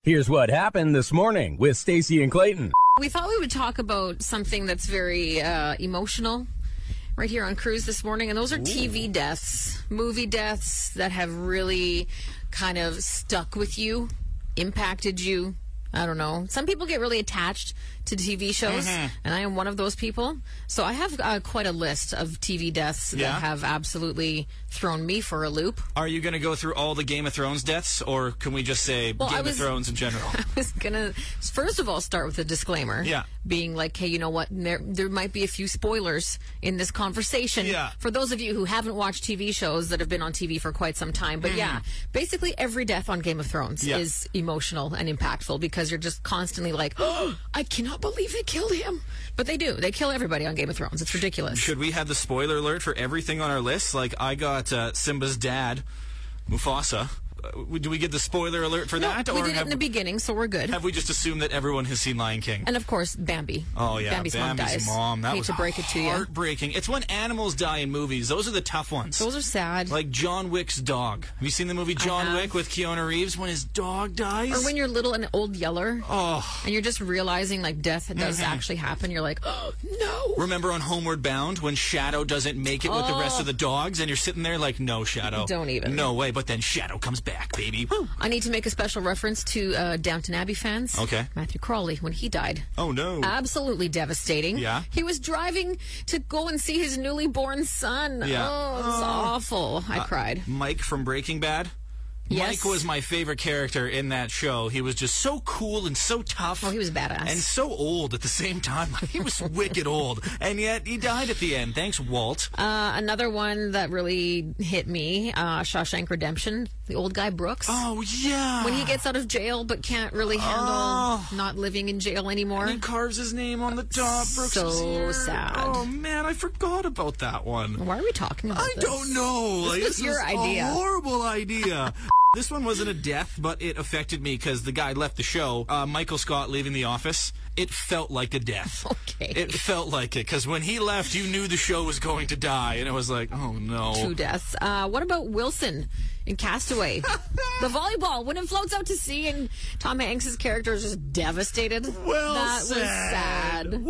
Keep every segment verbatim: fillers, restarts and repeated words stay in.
Here's what happened this morning with Stacey and Clayton. We thought we would talk about something that's very uh, emotional right here on Cruise this morning, and those are Ooh. T V deaths, movie deaths that have really kind of stuck with you, impacted you. I don't know. Some people get really attached to T V shows, mm-hmm. and I am one of those people. So I have uh, quite a list of T V deaths yeah. that have absolutely thrown me for a loop. Are you going to go through all the Game of Thrones deaths, or can we just say well, Game was, of Thrones in general? I was going to, first of all, start with a disclaimer. Yeah. Being like, hey, you know what? There, there might be a few spoilers in this conversation. Yeah. For those of you who haven't watched T V shows that have been on T V for quite some time. But mm. yeah, basically every death on Game of Thrones yeah. is emotional and impactful because you're just constantly like, oh, I cannot believe they killed him. But they do. They kill everybody on Game of Thrones. It's ridiculous. Should we have the spoiler alert for everything on our list? Like, I got uh, Simba's dad, Mufasa. Uh, do we get the spoiler alert for no, that? we or did it in the beginning, so we're good. Have we just assumed that everyone has seen Lion King? And of course, Bambi. Oh yeah, Bambi's, Bambi's mom dies. mom. That Hate was to break it to you. heartbreaking. It's when animals die in movies. Those are the tough ones. Those are sad. Like John Wick's dog. Have you seen the movie John Wick with Keanu Reeves when his dog dies? Or when you're little and old yeller. Oh. And you're just realizing like death does mm-hmm. actually happen. You're like, oh no. Remember on Homeward Bound when Shadow doesn't make it oh. with the rest of the dogs, and you're sitting there like, no, Shadow. Don't even. No way. But then Shadow comes back, baby. I need to make a special reference to uh, Downton Abbey fans. Okay. Matthew Crawley, when he died. Oh, no. Absolutely devastating. Yeah. He was driving to go and see his newly born son. Yeah. Oh, it was uh, awful. I uh, cried. Mike from Breaking Bad. Yes. Mike was my favorite character in that show. He was just so cool and so tough. Oh, he was badass. And so old at the same time. He was wicked old. And yet he died at the end. Thanks, Walt. Uh, another one that really hit me, uh, Shawshank Redemption. The old guy, Brooks. Oh, yeah. When he gets out of jail but can't really handle oh. not living in jail anymore. And he carves his name on the top. Brooks so sad. Oh, man, I forgot about that one. Why are we talking about I this? I don't know. This like, was this your idea. A horrible idea. This one wasn't a death, but it affected me because the guy left the show. Uh, Michael Scott leaving The Office. It felt like a death. Okay. It felt like it because when he left, you knew the show was going to die, and it was like, oh no. Two deaths. Uh, what about Wilson in Castaway? The volleyball when it floats out to sea, and Tom Hanks' character is just devastated. Well that said. was sad.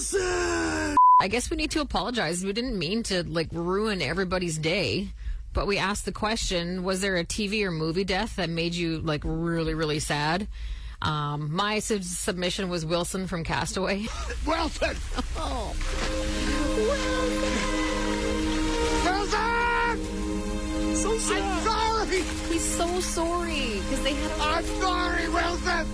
Wilson. I guess we need to apologize. We didn't mean to like ruin everybody's day. But we asked the question, was there a T V or movie death that made you, like, really, really sad? Um, my sub- submission was Wilson from Castaway. Wilson! Oh. Wilson! So sad. I'm sorry! He's so sorry, because they had a... I'm sorry, Wilson!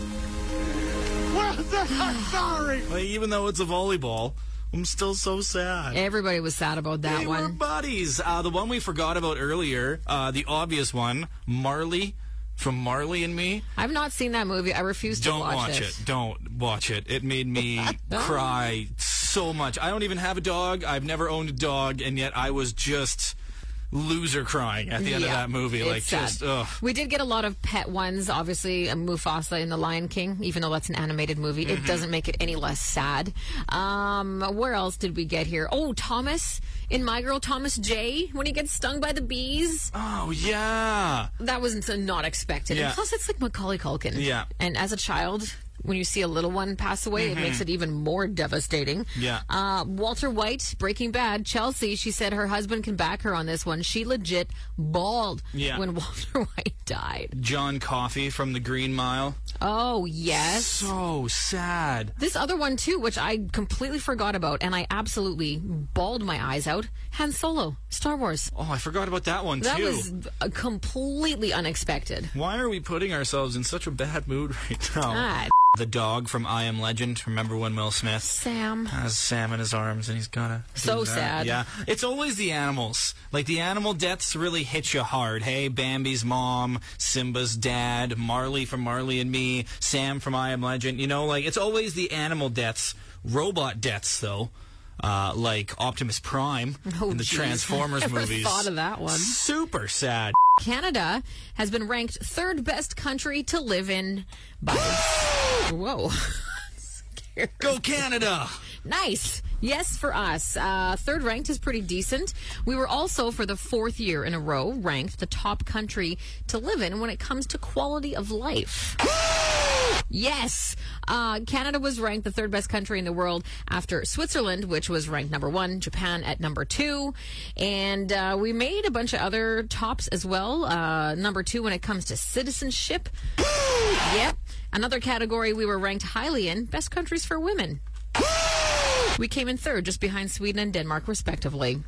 Wilson, I'm sorry! Well, even though it's a volleyball... I'm still so sad. Everybody was sad about that they one. They were buddies. Uh, the one we forgot about earlier, uh, the obvious one, Marley from Marley and Me. I've not seen that movie. I refuse to Don't watch, watch it. it. Don't watch it. It made me cry so much. I don't even have a dog. I've never owned a dog, and yet I was just... loser crying at the end yeah, of that movie. Like, sad. just, ugh. We did get a lot of pet ones, obviously, uh, Mufasa in The Lion King, even though that's an animated movie. Mm-hmm. It doesn't make it any less sad. Um, where else did we get here? Oh, Thomas in My Girl, Thomas J, when he gets stung by the bees. Oh, yeah. That was not expected. Yeah. And plus, it's like Macaulay Culkin. Yeah. And as a child... when you see a little one pass away, mm-hmm. it makes it even more devastating. Yeah. Uh, Walter White, Breaking Bad, Chelsea, she said her husband can back her on this one. She legit bawled yeah. when Walter White died. John Coffey from The Green Mile. Oh, yes. So sad. This other one, too, which I completely forgot about, and I absolutely bawled my eyes out. Han Solo, Star Wars. Oh, I forgot about that one, that too. That was completely unexpected. Why are we putting ourselves in such a bad mood right now? Ah, the dog from I Am Legend. Remember when Will Smith Sam has Sam in his arms and he's gotta so sad. Yeah, it's always the animals. Like the animal deaths really hit you hard. Hey, Bambi's mom, Simba's dad, Marley from Marley and Me, Sam from I Am Legend. You know, like it's always the animal deaths. Robot deaths, though. Uh, like Optimus Prime oh, in the geez. Transformers I never movies. Thought of that one. Super sad. Canada has been ranked third best country to live in by... Whoa. Go Canada! Nice. Yes, for us. Uh, third ranked is pretty decent. We were also, for the fourth year in a row, ranked the top country to live in when it comes to quality of life. Yes. Uh, Canada was ranked the third best country in the world after Switzerland, which was ranked number one, Japan at number two. And uh, we made a bunch of other tops as well. Uh, number two when it comes to citizenship. Yep. Another category we were ranked highly in, best countries for women. We came in third, just behind Sweden and Denmark, respectively.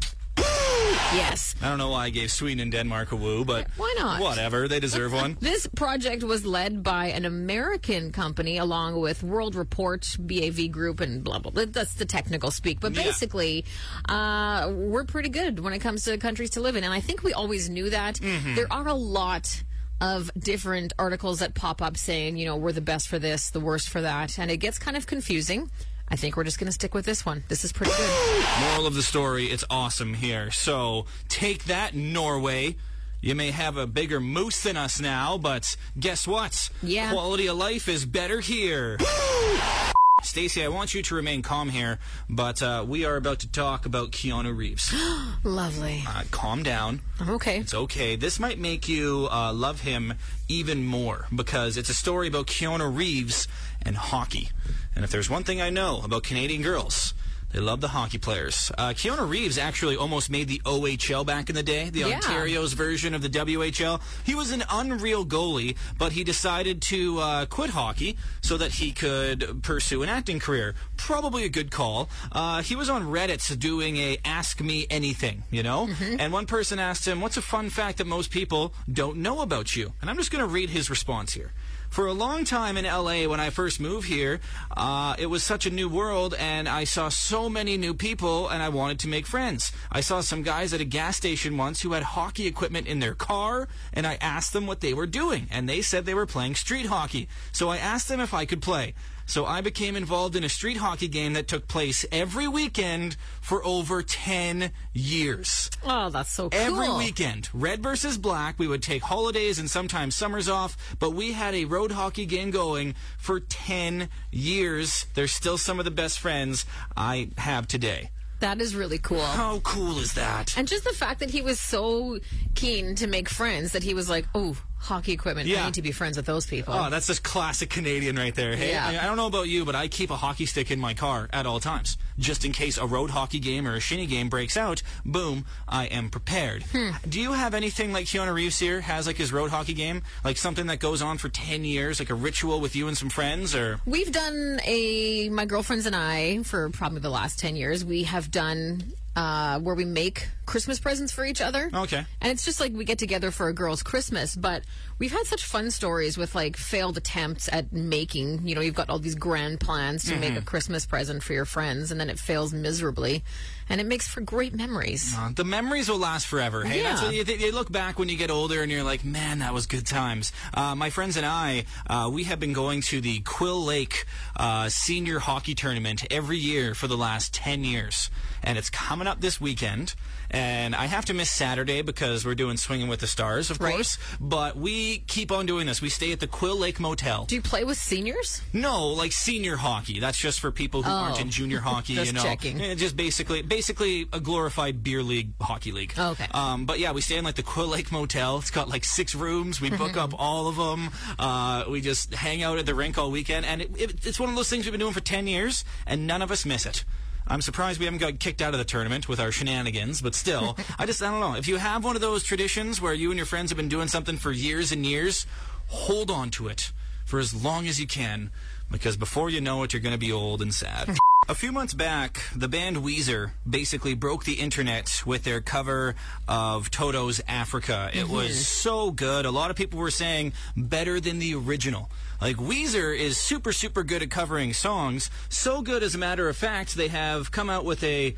Yes. I don't know why I gave Sweden and Denmark a woo, but why not? Whatever, they deserve one. This project was led by an American company along with World Report, B A V Group, and blah, blah, blah. That's the technical speak. But Yeah. basically, uh, we're pretty good when it comes to countries to live in. And I think we always knew that. Mm-hmm. There are a lot of different articles that pop up saying, you know, we're the best for this, the worst for that. And it gets kind of confusing. I think we're just going to stick with this one. This is pretty good. Moral of the story, it's awesome here. So take that, Norway. You may have a bigger moose than us now, but guess what? Yeah. Quality of life is better here. Stacey, I want you to remain calm here, but uh, we are about to talk about Keanu Reeves. Lovely. Uh, calm down. I'm okay. It's okay. This might make you uh, love him even more because it's a story about Keanu Reeves and hockey. And if there's one thing I know about Canadian girls, they love the hockey players. Uh, Keanu Reeves actually almost made the O H L back in the day, the Yeah. Ontario's version of the W H L. He was an unreal goalie, but he decided to uh, quit hockey so that he could pursue an acting career. Probably a good call. Uh, he was on Reddit doing a Ask Me Anything, you know? And one person asked him, what's a fun fact that most people don't know about you? And I'm just going to read his response here. For a long time in L A, when I first moved here, uh, it was such a new world, and I saw so many new people, and I wanted to make friends. I saw some guys at a gas station once who had hockey equipment in their car, and I asked them what they were doing, and they said they were playing street hockey. So I asked them if I could play. So I became involved in a street hockey game that took place every weekend for over ten years. Oh, that's so cool. Every weekend, red versus black. We would take holidays and sometimes summers off, but we had a road hockey game going for ten years. They're still some of the best friends I have today. That is really cool. How cool is that? And just the fact that he was so keen to make friends that he was like, oh, hockey equipment. Yeah. I need to be friends with those people. Oh, that's just classic Canadian right there. Hey, Yeah. I I don't know about you, but I keep a hockey stick in my car at all times. Just in case a road hockey game or a shinny game breaks out, boom, I am prepared. Hmm. Do you have anything like Keanu Reeves here has like his road hockey game? Like something that goes on for ten years, like a ritual with you and some friends? Or We've done a, my girlfriends and I, for probably the last ten years, we have done uh, where we make Christmas presents for each other. Okay. And it's just like we get together for a girl's Christmas, but we've had such fun stories with like failed attempts at making, you know, you've got all these grand plans to Mm-hmm. make a Christmas present for your friends, and then it fails miserably, and it makes for great memories. Uh, the memories will last forever. Hey, that's Yeah. what you, th- you look back when you get older and you're like, man, that was good times. Uh, my friends and I, uh, we have been going to the Quill Lake uh, Senior Hockey Tournament every year for the last ten years. And it's coming up this weekend. And I have to miss Saturday because we're doing Swinging with the Stars, of Right. course. But we keep on doing this. We stay at the Quill Lake Motel. Do you play with seniors? No, like senior hockey. That's just for people who Oh. aren't in junior hockey. Just you know, checking. Eh, just basically, basically a glorified beer league hockey league. Oh, okay. Um, but yeah, we stay in like the Quill Lake Motel. It's got like six rooms. We book up all of them. Uh, we just hang out at the rink all weekend, and it, it, it's one of those things we've been doing for ten years, and none of us miss it. I'm surprised we haven't got kicked out of the tournament with our shenanigans, but still, I just, I don't know. If you have one of those traditions where you and your friends have been doing something for years and years, hold on to it for as long as you can, because before you know it, you're going to be old and sad. A few months back, the band Weezer basically broke the internet with their cover of Toto's Africa. It was so good. A lot of people were saying better than the original. Like, Weezer is super, super good at covering songs. So good, as a matter of fact, they have come out with a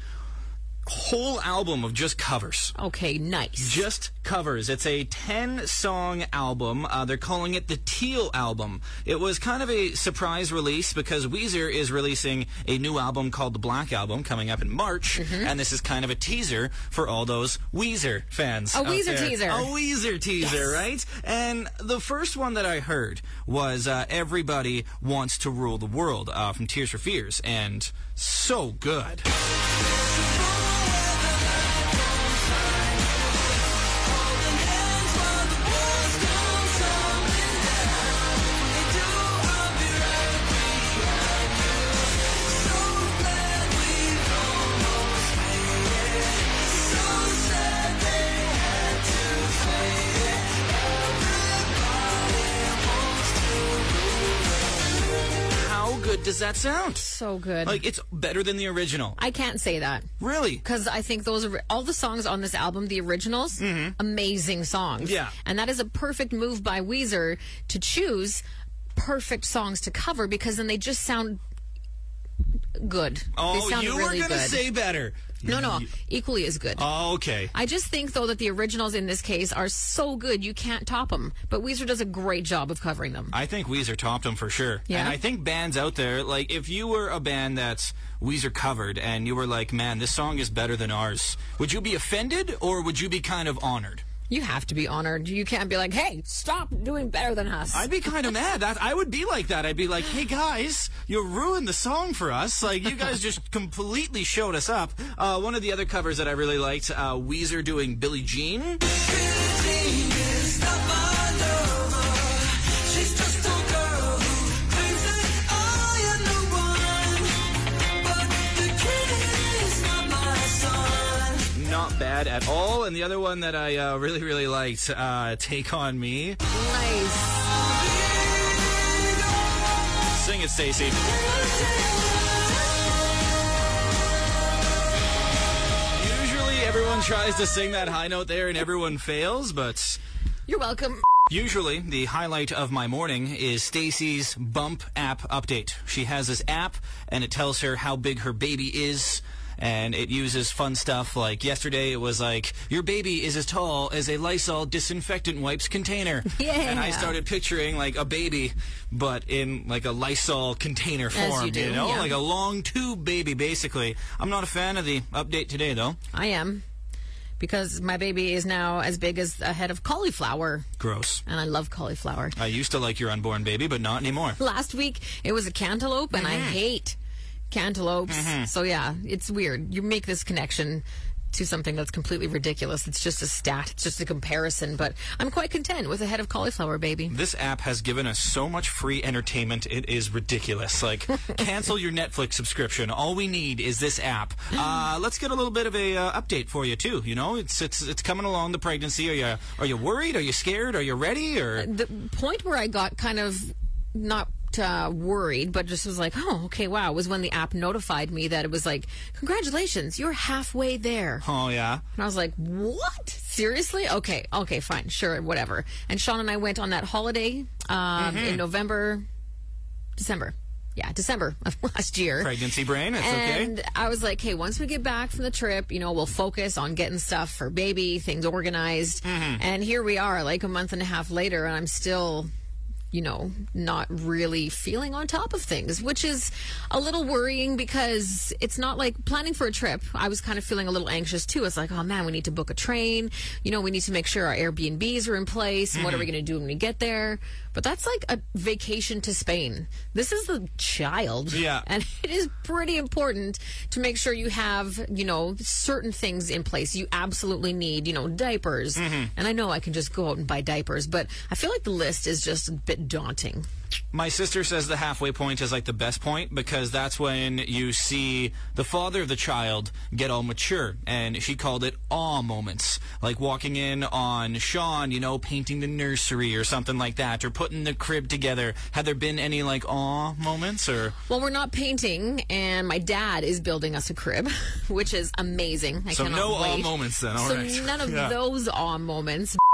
whole album of just covers. Okay, nice. Just covers. It's a ten-song album. Uh, they're calling it the Teal Album. It was kind of a surprise release because Weezer is releasing a new album called the Black Album coming up in March, and this is kind of a teaser for all those Weezer fans. A out Weezer there. teaser. A Weezer teaser, right? And the first one that I heard was uh, Everybody Wants to Rule the World uh, from Tears for Fears, and so good. good does that sound? So good. Like, it's better than the original. I can't say that. Really? Because I think those are all the songs on this album, the originals, amazing songs. Yeah. And that is a perfect move by Weezer to choose perfect songs to cover, because then they just sound good. Oh, they sound you really were going to good. say better. No, no, equally as good. Oh, okay. I just think, though, that the originals in this case are so good, you can't top them. But Weezer does a great job of covering them. I think Weezer topped them for sure. Yeah? And I think bands out there, like, if you were a band that's Weezer covered and you were like, man, this song is better than ours, would you be offended or would you be kind of honored? You have to be honored. You can't be like, hey, stop doing better than us. I'd be kind of mad. That I would be like that. I'd be like, hey, guys, you ruined the song for us. Like, you guys just completely showed us up. Uh, one of the other covers that I really liked, uh, Weezer doing Billie Jean. Not bad at all. And the other one that I uh, really, really liked, uh, Take On Me. Nice. Sing it, Stacey. Usually everyone tries to sing that high note there and everyone fails, but You're welcome. usually the highlight of my morning is Stacey's Bump app update. She has this app and it tells her how big her baby is. And it uses fun stuff like yesterday it was like, your baby is as tall as a Lysol disinfectant wipes container. Yeah. And I started picturing like a baby, but in like a Lysol container form, As you do, know? yeah. Like a long tube baby, basically. I'm not a fan of the update today, though. I am. Because my baby is now as big as a head of cauliflower. Gross. And I love cauliflower. I used to like your unborn baby, but not anymore. Last week, it was a cantaloupe, and I hate cantaloupes. So, yeah, it's weird. You make this connection to something that's completely ridiculous. It's just a stat. It's just a comparison. But I'm quite content with a head of cauliflower baby. This app has given us so much free entertainment, it is ridiculous. Like, cancel your Netflix subscription. All we need is this app. Uh, let's get a little bit of a uh, update for you, too. You know, it's it's it's coming along, the pregnancy. Are you, are you worried? Are you scared? Are you ready? Or The point where I got kind of not uh, worried, but just was like, oh, okay, wow, was when the app notified me that it was like, congratulations, you're halfway there. Oh, yeah? And I was like, what? Seriously? Okay, okay, fine, sure, whatever. And Sean and I went on that holiday um, in November, December. Yeah, December of last year. Pregnancy brain, it's okay. And I was like, hey, once we get back from the trip, you know, we'll focus on getting stuff for baby, things organized. And here we are, like a month and a half later, and I'm still, you know, not really feeling on top of things, which is a little worrying because it's not like planning for a trip. I was kind of feeling a little anxious too. It's like, oh man, we need to book a train. You know, we need to make sure our Airbnbs are in place. And what are we going to do when we get there? But that's like a vacation to Spain. This is the child. Yeah. And it is pretty important to make sure you have, you know, certain things in place. You absolutely need, you know, diapers. And I know I can just go out and buy diapers, but I feel like the list is just a bit daunting. My sister says the halfway point is like the best point because that's when you see the father of the child get all mature, and she called it awe moments, like walking in on Sean, you know, painting the nursery or something like that, or putting the crib together. Have there been any like awe moments? Or Well, we're not painting, and my dad is building us a crib, which is amazing. I so cannot no awe wait. moments then. All so right. none of Yeah. those awe moments.